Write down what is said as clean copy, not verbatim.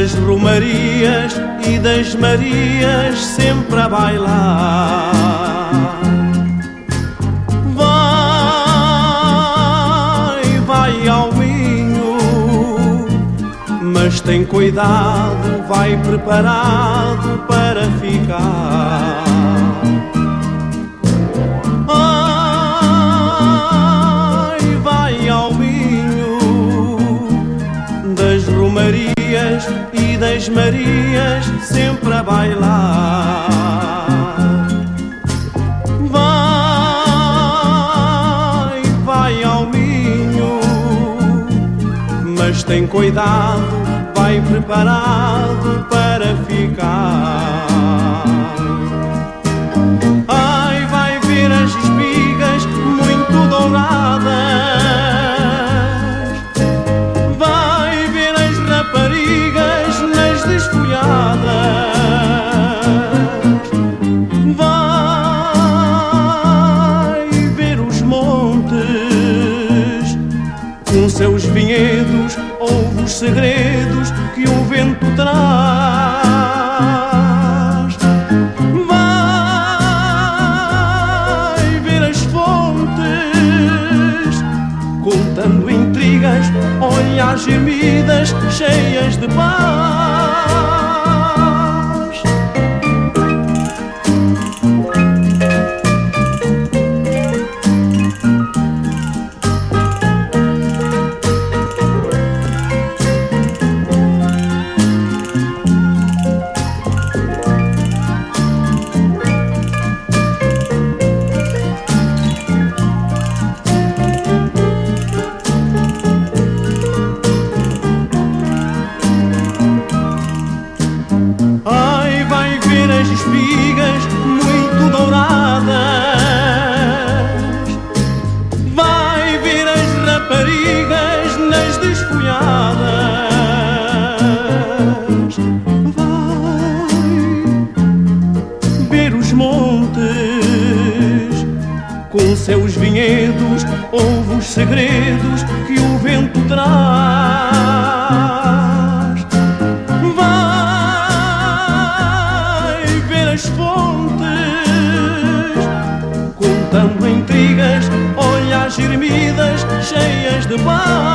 das romarias e das Marias sempre a bailar. Vai ao vinho, mas tem cuidado, vai preparado para ficar. Vai ao vinho das romarias e das Marias sempre a bailar. Vai ao vinho, mas tem cuidado, vai preparado para ficar. Ai, vai ver as espigas muito douradas, vai ver as raparigas nas desfolhadas, vai ver os montes com seus vinhedos, ouve os segredos que o vento traz. Vai ver as fontes contando intrigas, olhar gemidas cheias de paz. As espigas muito douradas, vai ver as raparigas nas desfolhadas, vai ver os montes com seus vinhedos, ouve os segredos que o vento traz. As fontes contando intrigas, olhar gemidas cheias de paz.